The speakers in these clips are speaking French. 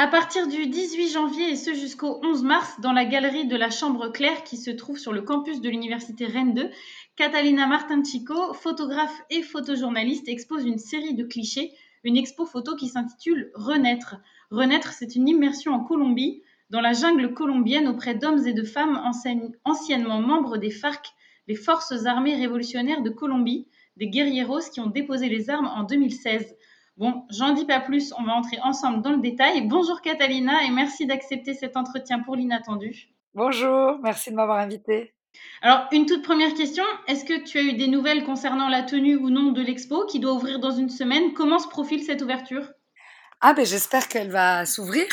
À partir du 18 janvier et ce jusqu'au 11 mars, dans la galerie de la Chambre Claire qui se trouve sur le campus de l'université Rennes 2, Catalina Martin-Chico, photographe et photojournaliste, expose une série de clichés, une expo photo qui s'intitule Renaître. Renaître, c'est une immersion en Colombie, dans la jungle colombienne auprès d'hommes et de femmes anciennement membres des FARC, les Forces armées révolutionnaires de Colombie, des guerrieros qui ont déposé les armes en 2016. Bon, j'en dis pas plus, on va entrer ensemble dans le détail. Bonjour Catalina et merci d'accepter cet entretien pour l'inattendu. Bonjour, merci de m'avoir invitée. Alors, une toute première question, est-ce que tu as eu des nouvelles concernant la tenue ou non de l'expo qui doit ouvrir dans une semaine? Comment se profile cette ouverture? Ah ben j'espère qu'elle va s'ouvrir.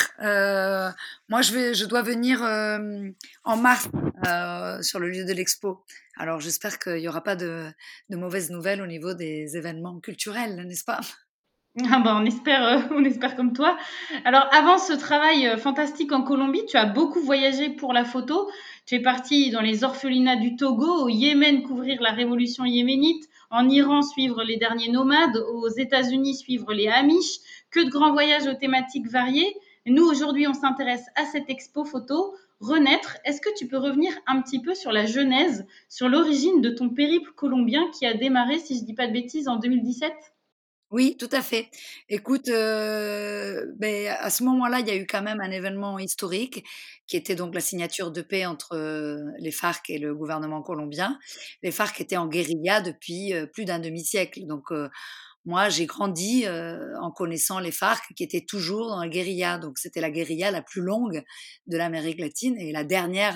Moi je dois venir en mars sur le lieu de l'expo. Alors j'espère qu'il n'y aura pas de mauvaises nouvelles au niveau des événements culturels, n'est-ce pas? Ah bah, on espère comme toi. Alors, avant ce travail fantastique en Colombie, tu as beaucoup voyagé pour la photo. Tu es parti dans les orphelinats du Togo, au Yémen couvrir la révolution yéménite, en Iran suivre les derniers nomades, aux États-Unis suivre les Amish. Que de grands voyages aux thématiques variées. Nous, aujourd'hui, on s'intéresse à cette expo photo, Renaître. Est-ce que tu peux revenir un petit peu sur la genèse, sur l'origine de ton périple colombien qui a démarré, si je ne dis pas de bêtises, en 2017? Oui, tout à fait. Écoute, beh, à ce moment-là, il y a eu quand même un événement historique qui était donc la signature de paix entre, les FARC et le gouvernement colombien. Les FARC étaient en guérilla depuis, plus d'un demi-siècle. Donc, moi, j'ai grandi, en connaissant les FARC qui étaient toujours dans la guérilla. Donc c'était la guérilla la plus longue de l'Amérique latine et la dernière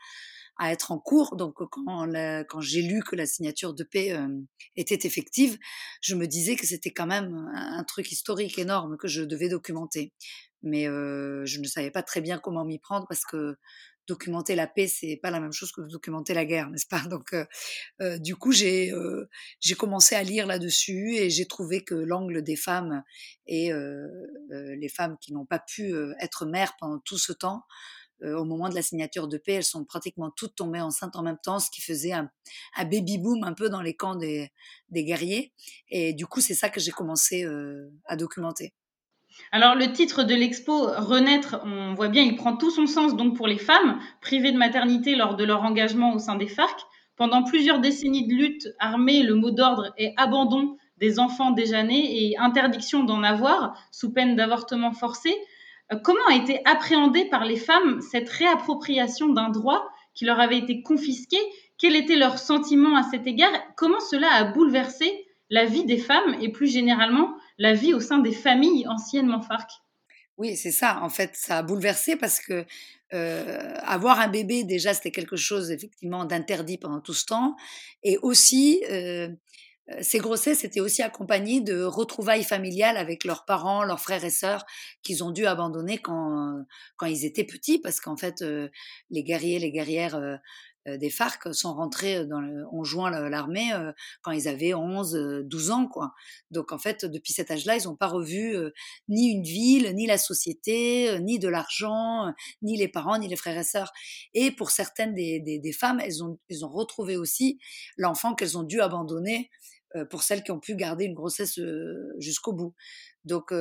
à être en cours. Donc quand j'ai lu que la signature de paix, était effective, je me disais que c'était quand même un truc historique énorme que je devais documenter. Mais, je ne savais pas très bien comment m'y prendre parce que documenter la paix, c'est pas la même chose que de documenter la guerre, n'est-ce pas? Donc, du coup, j'ai commencé à lire là-dessus et j'ai trouvé que l'angle des femmes et les femmes qui n'ont pas pu, être mères pendant tout ce temps, au moment de la signature de paix, elles sont pratiquement toutes tombées enceintes en même temps, ce qui faisait un baby boom un peu dans les camps des guerriers et du coup, c'est ça que j'ai commencé, à documenter. Alors le titre de l'expo Renaître, on voit bien, il prend tout son sens donc pour les femmes privées de maternité lors de leur engagement au sein des FARC. Pendant plusieurs décennies de lutte armée, le mot d'ordre est abandon des enfants déjà nés et interdiction d'en avoir sous peine d'avortement forcé. Comment a été appréhendée par les femmes cette réappropriation d'un droit qui leur avait été confisqué? Quel était leur sentiment à cet égard? Comment cela a bouleversé la vie des femmes et plus généralement la vie au sein des familles anciennement FARC? Oui, c'est ça. En fait, ça a bouleversé parce que, avoir un bébé déjà, c'était quelque chose effectivement d'interdit pendant tout ce temps et aussi, ces grossesses étaient aussi accompagnées de retrouvailles familiales avec leurs parents, leurs frères et sœurs qu'ils ont dû abandonner quand ils étaient petits parce qu'en fait, les guerriers, les guerrières, des FARC sont rentrés ont joint l'armée, quand ils avaient 11, 12 ans, quoi. Donc en fait, depuis cet âge-là, ils n'ont pas revu, ni une ville, ni la société, ni de l'argent, ni les parents, ni les frères et sœurs. Et pour certaines des femmes, elles ont retrouvé aussi l'enfant qu'elles ont dû abandonner, pour celles qui ont pu garder une grossesse, jusqu'au bout. Donc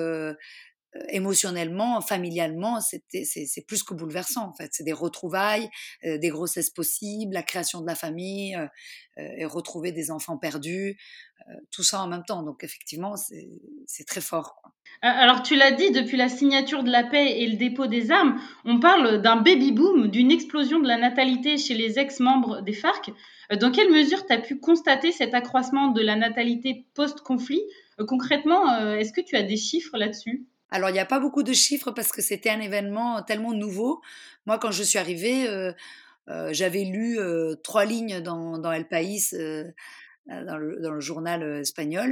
émotionnellement, familialement, c'est plus que bouleversant, en fait. C'est des retrouvailles, des grossesses possibles, la création de la famille, et retrouver des enfants perdus, tout ça en même temps. Donc effectivement, c'est très fort, quoi. Alors tu l'as dit, depuis la signature de la paix et le dépôt des armes, on parle d'un baby boom, d'une explosion de la natalité chez les ex-membres des FARC. Dans quelle mesure tu as pu constater cet accroissement de la natalité post-conflit? Concrètement, est-ce que tu as des chiffres là-dessus? Alors il y a pas beaucoup de chiffres parce que c'était un événement tellement nouveau. Moi, quand je suis arrivée, j'avais lu, 3 lignes dans El País, dans le journal, espagnol.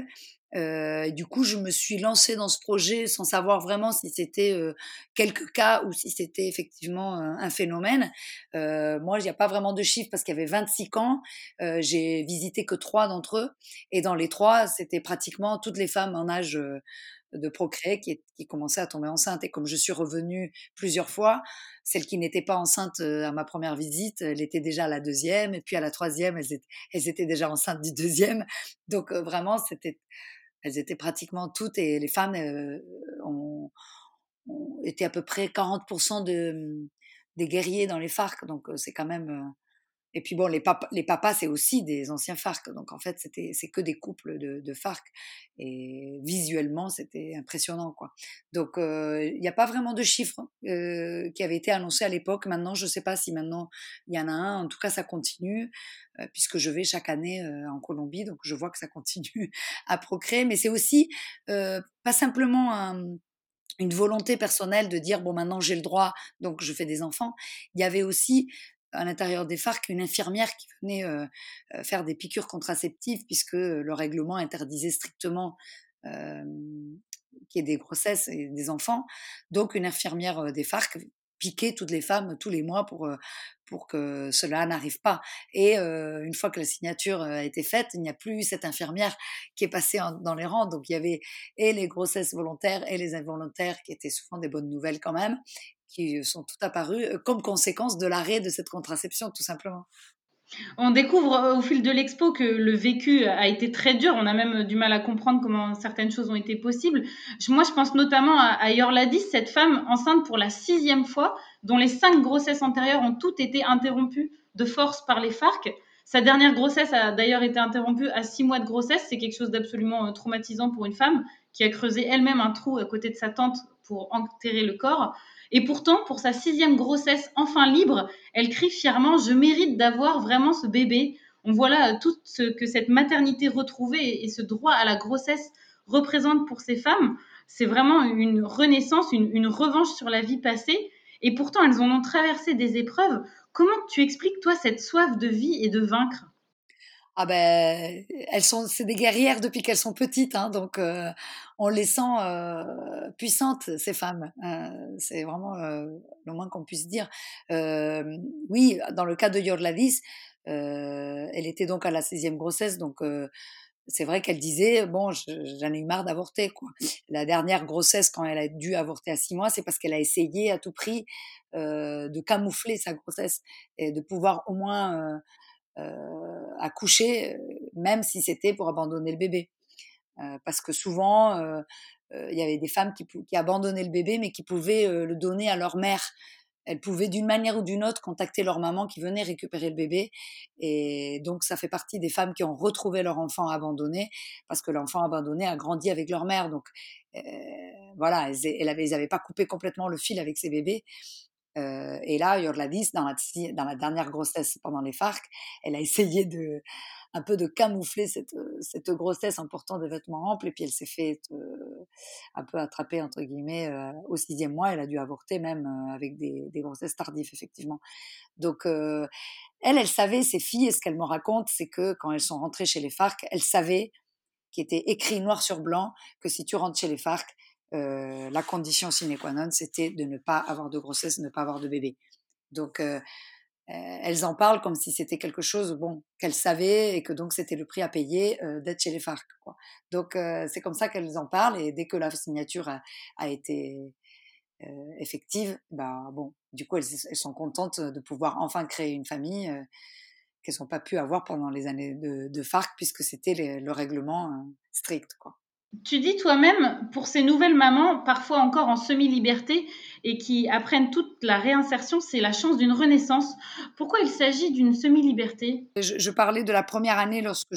Du coup, je me suis lancée dans ce projet sans savoir vraiment si c'était, quelques cas ou si c'était effectivement un phénomène. Moi, il y a pas vraiment de chiffres parce qu'il y avait 26 camps. J'ai visité que 3 d'entre eux et dans les 3, c'était pratiquement toutes les femmes en âge, de procréer qui commençaient à tomber enceintes et comme je suis revenue plusieurs fois, celle qui n'était pas enceinte, à ma première visite, elle était déjà à la deuxième et puis à la troisième, elles étaient déjà enceintes du deuxième. Donc vraiment, elles étaient pratiquement toutes et les femmes ont était à peu près 40% des guerriers dans les FARC, donc c'est quand même. Et puis bon, les papas, c'est aussi des anciens FARC, donc en fait, c'est que des couples de FARC. Et visuellement, c'était impressionnant, quoi. Donc, il n'y a pas vraiment de chiffres qui avaient été annoncés à l'époque. Maintenant, je ne sais pas si maintenant il y en a un. En tout cas, ça continue, puisque je vais chaque année en Colombie, donc je vois que ça continue à procréer. Mais c'est aussi pas simplement une volonté personnelle de dire bon maintenant j'ai le droit donc je fais des enfants. Il y avait aussi à l'intérieur des FARC une infirmière qui venait faire des piqûres contraceptives puisque le règlement interdisait strictement euh, qu'il y ait des grossesses et des enfants. Donc une infirmière des FARC piquait toutes les femmes tous les mois pour que cela n'arrive pas. Et une fois que la signature a été faite, il n'y a plus cette infirmière qui est passée dans les rangs. Donc il y avait et les grossesses volontaires et les involontaires, qui étaient souvent des bonnes nouvelles quand même, qui sont toutes apparues comme conséquence de l'arrêt de cette contraception, tout simplement. On découvre au fil de l'expo que le vécu a été très dur. On a même du mal à comprendre comment certaines choses ont été possibles. Moi, je pense notamment à Yorladis, cette femme enceinte pour la 6e fois, dont les 5 grossesses antérieures ont toutes été interrompues de force par les FARC. Sa dernière grossesse a d'ailleurs été interrompue à 6 mois de grossesse. C'est quelque chose d'absolument traumatisant pour une femme qui a creusé elle-même un trou à côté de sa tante pour enterrer le corps. Et pourtant, pour sa 6e grossesse enfin libre, elle crie fièrement: je mérite d'avoir vraiment ce bébé. On voit là tout ce que cette maternité retrouvée et ce droit à la grossesse représente pour ces femmes. C'est vraiment une renaissance, une revanche sur la vie passée. Et pourtant, elles en ont traversé des épreuves. Comment tu expliques, toi, cette soif de vie et de vaincre? Ah ben, c'est des guerrières depuis qu'elles sont petites, hein, donc on les sent puissantes, ces femmes. C'est vraiment le moins qu'on puisse dire. Oui, dans le cas de Yorladis, elle était donc à la 6e grossesse, donc c'est vrai qu'elle disait bon, j'en ai eu marre d'avorter, quoi. La dernière grossesse, quand elle a dû avorter à 6 mois, c'est parce qu'elle a essayé à tout prix de camoufler sa grossesse et de pouvoir au moins accoucher, même si c'était pour abandonner le bébé. Parce que souvent, il y avait des femmes qui abandonnaient le bébé, mais qui pouvaient le donner à leur mère. Elles pouvaient d'une manière ou d'une autre contacter leur maman qui venait récupérer le bébé. Et donc, ça fait partie des femmes qui ont retrouvé leur enfant abandonné, parce que l'enfant abandonné a grandi avec leur mère. Donc, euh, voilà, ils n'avaient pas coupé complètement le fil avec ces bébés. Et là, Yorladis, dans la dernière grossesse pendant les FARC, elle a essayé un peu de camoufler cette grossesse en portant des vêtements amples, et puis elle s'est fait un peu attraper, entre guillemets, au 6e mois. Elle a dû avorter même avec des grossesses tardives, effectivement. Donc, elle savait, ces filles, et ce qu'elles me racontent, c'est que quand elles sont rentrées chez les FARC, elles savaient, qui était écrit noir sur blanc, que si tu rentres chez les FARC, la condition sine qua non, c'était de ne pas avoir de grossesse, de ne pas avoir de bébé. Donc, elles en parlent comme si c'était quelque chose bon, qu'elles savaient et que donc c'était le prix à payer d'être chez les FARC, quoi. Donc, c'est comme ça qu'elles en parlent, et dès que la signature a été effective, bah, bon, du coup, elles sont contentes de pouvoir enfin créer une famille qu'elles n'ont pas pu avoir pendant les années de FARC, puisque c'était le règlement strict, quoi. Tu dis toi-même, pour ces nouvelles mamans, parfois encore en semi-liberté, et qui apprennent toute la réinsertion, c'est la chance d'une renaissance. Pourquoi il s'agit d'une semi-liberté? Je parlais de la première année lorsque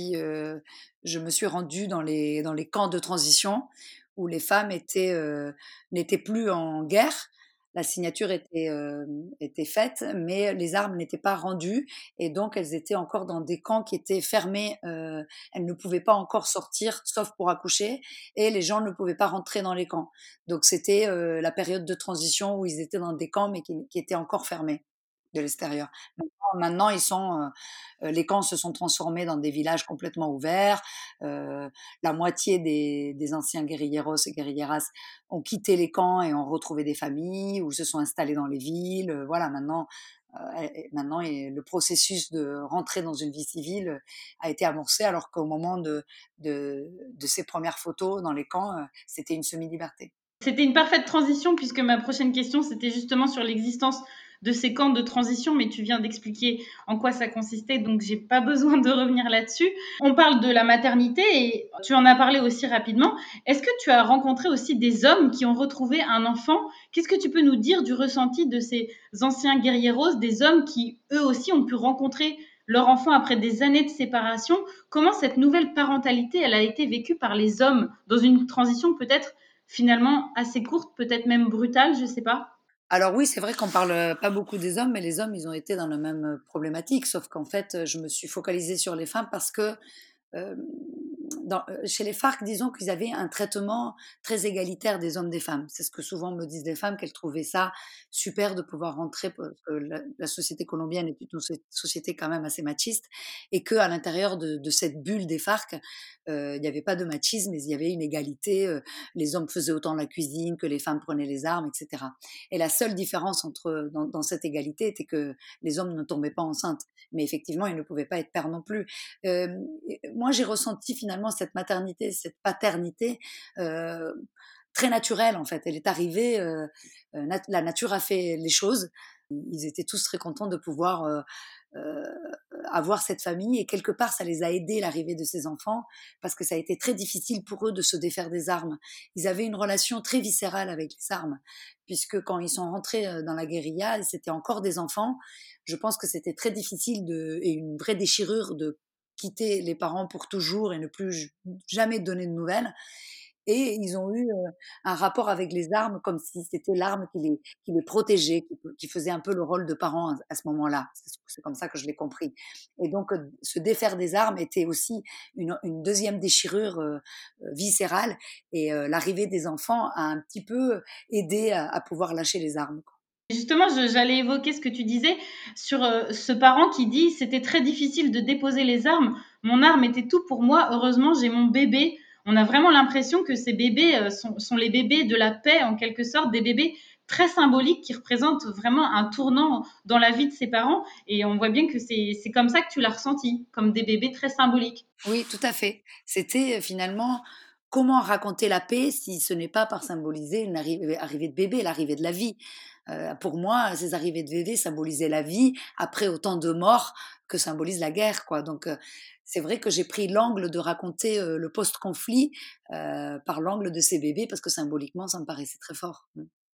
je me suis rendue dans les camps de transition où les femmes n'étaient plus en guerre. La signature était faite, mais les armes n'étaient pas rendues, et donc elles étaient encore dans des camps qui étaient fermés. Elles ne pouvaient pas encore sortir, sauf pour accoucher, et les gens ne pouvaient pas rentrer dans les camps. Donc c'était la période de transition où ils étaient dans des camps, mais qui étaient encore fermés de l'extérieur. Maintenant, les camps se sont transformés dans des villages complètement ouverts. La moitié des anciens guérilleros et guérilleras ont quitté les camps et ont retrouvé des familles ou se sont installés dans les villes. Voilà, le processus de rentrer dans une vie civile a été amorcé, alors qu'au moment de ces premières photos dans les camps, c'était une semi-liberté. C'était une parfaite transition puisque ma prochaine question, c'était justement sur l'existence de ces camps de transition, mais tu viens d'expliquer en quoi ça consistait, donc j'ai pas besoin de revenir là-dessus. On parle de la maternité et tu en as parlé aussi rapidement. Est-ce que tu as rencontré aussi des hommes qui ont retrouvé un enfant? Qu'est-ce que tu peux nous dire du ressenti de ces anciens guerrieros, des hommes qui, eux aussi, ont pu rencontrer leur enfant après des années de séparation? Comment cette nouvelle parentalité, elle a été vécue par les hommes dans une transition peut-être finalement assez courte, peut-être même brutale, je sais pas? Alors oui, c'est vrai qu'on parle pas beaucoup des hommes, mais les hommes, ils ont été dans la même problématique, sauf qu'en fait, je me suis focalisée sur les femmes parce que euh, chez les FARC, disons qu'ils avaient un traitement très égalitaire des hommes et des femmes. C'est ce que souvent me disent les femmes, qu'elles trouvaient ça super de pouvoir rentrer, parce que la société colombienne est une société quand même assez machiste, et qu'à l'intérieur de cette bulle des FARC, il n'y avait pas de machisme, mais il y avait une égalité. Les hommes faisaient autant la cuisine que les femmes prenaient les armes, etc. Et la seule différence dans cette égalité était que les hommes ne tombaient pas enceintes, mais effectivement, ils ne pouvaient pas être pères non plus. Euh, Moi, j'ai ressenti finalement cette maternité, cette paternité euh, très naturelle en fait. Elle est arrivée, la nature a fait les choses. Ils étaient tous très contents de pouvoir euh, avoir cette famille et quelque part ça les a aidés l'arrivée de ces enfants parce que ça a été très difficile pour eux de se défaire des armes. Ils avaient une relation très viscérale avec les armes puisque quand ils sont rentrés dans la guérilla, c'était encore des enfants. Je pense que c'était très difficile et une vraie déchirure de quitter les parents pour toujours et ne plus jamais donner de nouvelles. Et ils ont eu un rapport avec les armes comme si c'était l'arme qui les protégeait, qui faisait un peu le rôle de parent à ce moment-là. C'est comme ça que je l'ai compris. Et donc, se défaire des armes était aussi une deuxième déchirure viscérale. Et l'arrivée des enfants a un petit peu aidé à pouvoir lâcher les armes. Justement, j'allais évoquer ce que tu disais sur ce parent qui dit c'était très difficile de déposer les armes. Mon arme était tout pour moi. Heureusement, j'ai mon bébé. On a vraiment l'impression que ces bébés sont les bébés de la paix, en quelque sorte, des bébés très symboliques qui représentent vraiment un tournant dans la vie de ses parents. Et on voit bien que c'est comme ça que tu l'as ressenti, comme des bébés très symboliques. Oui, tout à fait. C'était finalement comment raconter la paix si ce n'est pas par symboliser une arrivée de bébé, l'arrivée de la vie. Pour moi, ces arrivées de bébé symbolisaient la vie après autant de morts que symbolise la guerre, quoi. Donc, c'est vrai que j'ai pris l'angle de raconter le post-conflit par l'angle de ces bébés parce que symboliquement, ça me paraissait très fort.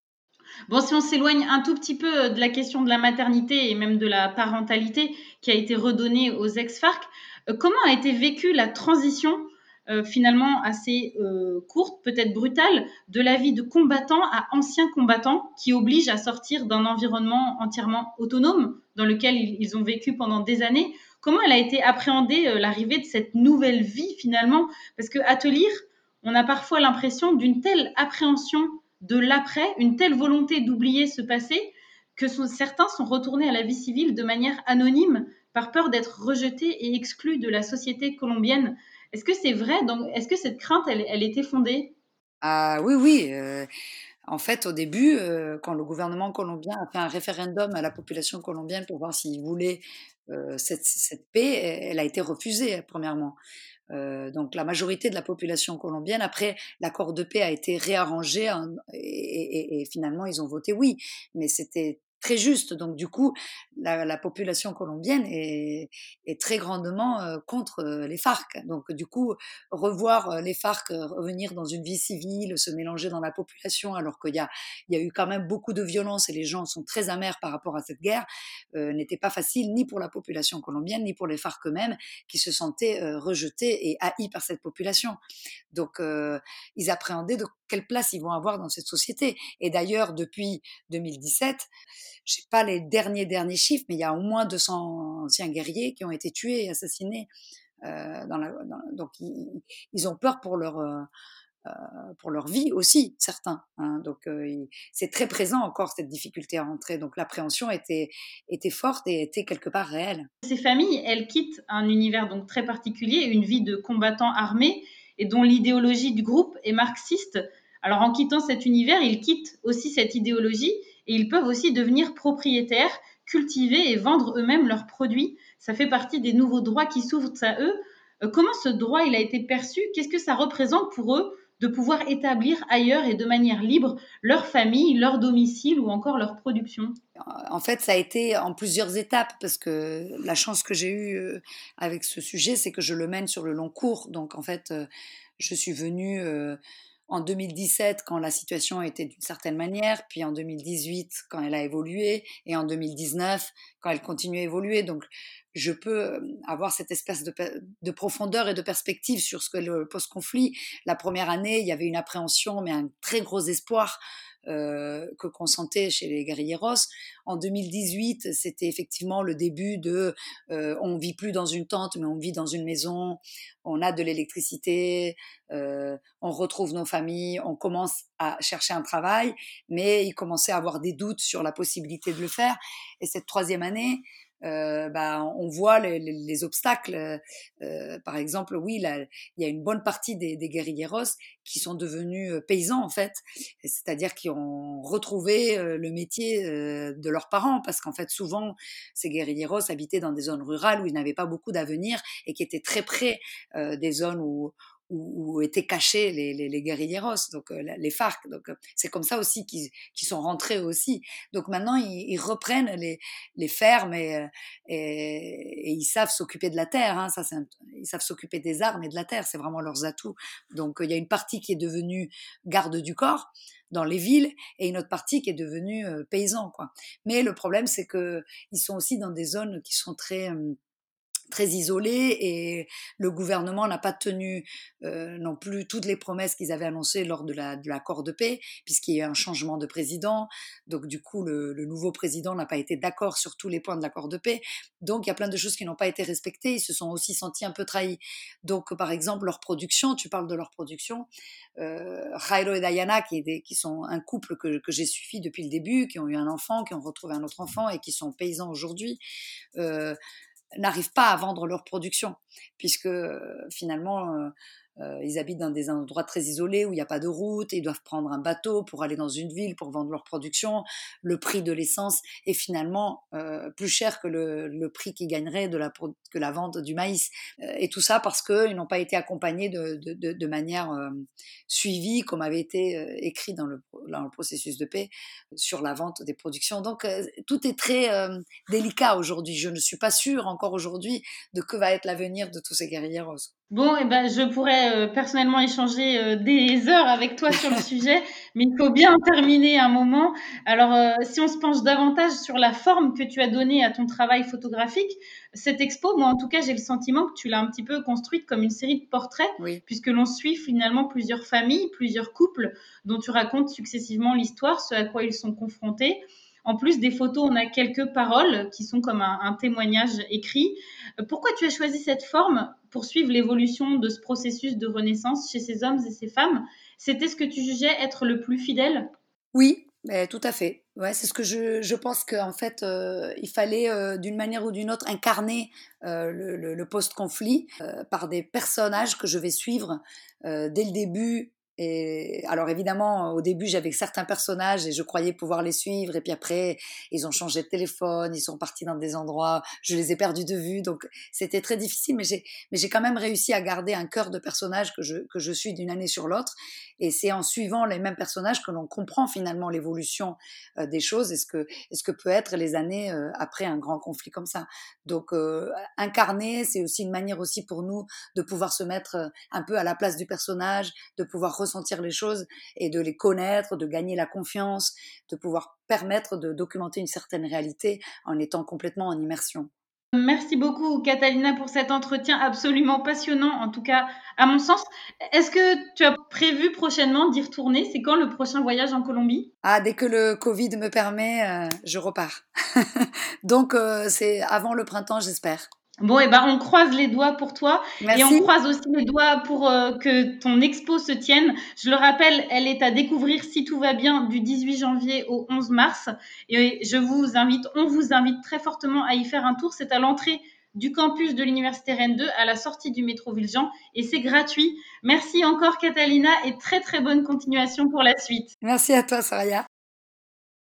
Bon, si on s'éloigne un tout petit peu de la question de la maternité et même de la parentalité qui a été redonnée aux ex-FARC, comment a été vécue la transition finalement assez courte, peut-être brutale, de la vie de combattant à ancien combattant qui oblige à sortir d'un environnement entièrement autonome dans lequel ils ont vécu pendant des années? Comment elle a été appréhendée, l'arrivée de cette nouvelle vie finalement? Parce qu'à te lire, on a parfois l'impression d'une telle appréhension de l'après, une telle volonté d'oublier ce passé que certains sont retournés à la vie civile de manière anonyme par peur d'être rejetés et exclus de la société colombienne. Est-ce que c'est vrai? Est-ce que cette crainte, elle était fondée? Ah oui, oui. En fait, au début, quand le gouvernement colombien a fait un référendum à la population colombienne pour voir s'ils voulaient cette paix, elle a été refusée, premièrement. Donc la majorité de la population colombienne, après, l'accord de paix a été réarrangé et finalement, ils ont voté oui. Mais c'était très juste. Donc du coup, la population colombienne est très grandement contre les FARC. Donc du coup, revoir les FARC revenir dans une vie civile, se mélanger dans la population, alors il y a eu quand même beaucoup de violence et les gens sont très amers par rapport à cette guerre, n'était pas facile ni pour la population colombienne, ni pour les FARC eux-mêmes, qui se sentaient rejetés et haïs par cette population. Donc, ils appréhendaient de quelle place ils vont avoir dans cette société. Et d'ailleurs, depuis 2017, je n'ai pas les derniers chiffres, mais il y a au moins 200 anciens guerriers qui ont été tués et assassinés. Donc, ils ont peur pour leur vie aussi, certains. Hein. Donc, c'est très présent encore cette difficulté à rentrer. Donc, l'appréhension était forte et était quelque part réelle. Ces familles, elles quittent un univers donc très particulier, une vie de combattants armés et dont l'idéologie du groupe est marxiste. Alors en quittant cet univers, ils quittent aussi cette idéologie et ils peuvent aussi devenir propriétaires, cultiver et vendre eux-mêmes leurs produits. Ça fait partie des nouveaux droits qui s'ouvrent à eux. Comment ce droit il a été perçu? Qu'est-ce que ça représente pour eux de pouvoir établir ailleurs et de manière libre leur famille, leur domicile ou encore leur production? En fait, ça a été en plusieurs étapes parce que la chance que j'ai eue avec ce sujet, c'est que je le mène sur le long cours. Donc, en fait, je suis venue en 2017 quand la situation était d'une certaine manière, puis en 2018 quand elle a évolué, et en 2019 quand elle continue à évoluer. Donc, je peux avoir cette espèce de profondeur et de perspective sur ce que le post-conflit. La première année, il y avait une appréhension, mais un très gros espoir que qu'on sentait chez les guerrilleros. En 2018, c'était effectivement le début de on vit plus dans une tente, mais on vit dans une maison, on a de l'électricité, on retrouve nos familles, on commence à chercher un travail, mais il commençait à avoir des doutes sur la possibilité de le faire. Et cette troisième année, on voit les obstacles. Par exemple, oui, là, il y a une bonne partie des guerrilleros qui sont devenus paysans en fait, c'est-à-dire qui ont retrouvé le métier de leurs parents, parce qu'en fait souvent ces guerrilleros habitaient dans des zones rurales où ils n'avaient pas beaucoup d'avenir et qui étaient très près des zones où étaient cachés les guerrilleros, donc les FARC. Donc c'est comme ça aussi qu'ils sont rentrés aussi. Donc maintenant ils reprennent les fermes et ils savent s'occuper de la terre. Hein. Ça, ils savent s'occuper des armes et de la terre. C'est vraiment leurs atouts. Donc il y a une partie qui est devenue garde du corps dans les villes et une autre partie qui est devenue paysan, quoi. Mais le problème, c'est que ils sont aussi dans des zones qui sont très isolés et le gouvernement n'a pas tenu non plus toutes les promesses qu'ils avaient annoncées lors de l'accord de paix, puisqu'il y a eu un changement de président. Donc du coup, le nouveau président n'a pas été d'accord sur tous les points de l'accord de paix. Donc il y a plein de choses qui n'ont pas été respectées. Ils se sont aussi sentis un peu trahis. Donc par exemple, leur production, tu parles de leur production, Jairo et Diana, qui sont un couple que j'ai suivi depuis le début, qui ont eu un enfant, qui ont retrouvé un autre enfant et qui sont paysans aujourd'hui, n'arrivent pas à vendre leur production, puisque finalement, ils habitent dans des endroits très isolés où il n'y a pas de route, et ils doivent prendre un bateau pour aller dans une ville pour vendre leur production. Le prix de l'essence est finalement plus cher que le prix qu'ils gagneraient que la vente du maïs. Et tout ça parce qu'ils n'ont pas été accompagnés de manière suivie, comme avait été écrit dans le processus de paix sur la vente des productions. Donc tout est très délicat aujourd'hui. Je ne suis pas sûre encore aujourd'hui de que va être l'avenir de tous ces guerrilleros. Bon, eh ben, je pourrais personnellement échanger des heures avec toi sur le sujet, mais il faut bien terminer un moment. Alors, si on se penche davantage sur la forme que tu as donnée à ton travail photographique, cette expo, moi en tout cas, j'ai le sentiment que tu l'as un petit peu construite comme une série de portraits, Oui. puisque l'on suit finalement plusieurs familles, plusieurs couples, dont tu racontes successivement l'histoire, ce à quoi ils sont confrontés. En plus des photos, on a quelques paroles qui sont comme un témoignage écrit. Pourquoi tu as choisi cette forme pour suivre l'évolution de ce processus de renaissance chez ces hommes et ces femmes? C'était ce que tu jugeais être le plus fidèle? Oui, tout à fait. Ouais, c'est ce que je pense qu'en fait, il fallait d'une manière ou d'une autre incarner le post-conflit par des personnages que je vais suivre dès le début. Et alors évidemment, au début, j'avais certains personnages et je croyais pouvoir les suivre. Et puis après, ils ont changé de téléphone, ils sont partis dans des endroits, je les ai perdus de vue. Donc c'était très difficile, mais j'ai quand même réussi à garder un cœur de personnage que je suis d'une année sur l'autre. Et c'est en suivant les mêmes personnages que l'on comprend finalement l'évolution des choses et ce que peut être les années après un grand conflit comme ça. Donc incarner, c'est aussi une manière aussi pour nous de pouvoir se mettre un peu à la place du personnage, de pouvoir ressentir les choses et de les connaître, de gagner la confiance, de pouvoir permettre de documenter une certaine réalité en étant complètement en immersion. Merci beaucoup, Catalina, pour cet entretien absolument passionnant, en tout cas à mon sens. Est-ce que tu as prévu prochainement d'y retourner? C'est quand le prochain voyage en Colombie? Ah, dès que le Covid me permet, je repars. Donc c'est avant le printemps, j'espère. Bon, eh ben, on croise les doigts pour toi et on Merci. croise aussi les doigts pour que ton expo se tienne. Je le rappelle, elle est à découvrir si tout va bien du 18 janvier au 11 mars. Et on vous invite très fortement à y faire un tour. C'est à l'entrée du campus de l'Université Rennes 2, à la sortie du métro Villejean, et c'est gratuit. Merci encore, Catalina, et très très bonne continuation pour la suite. Merci à toi, Soraya.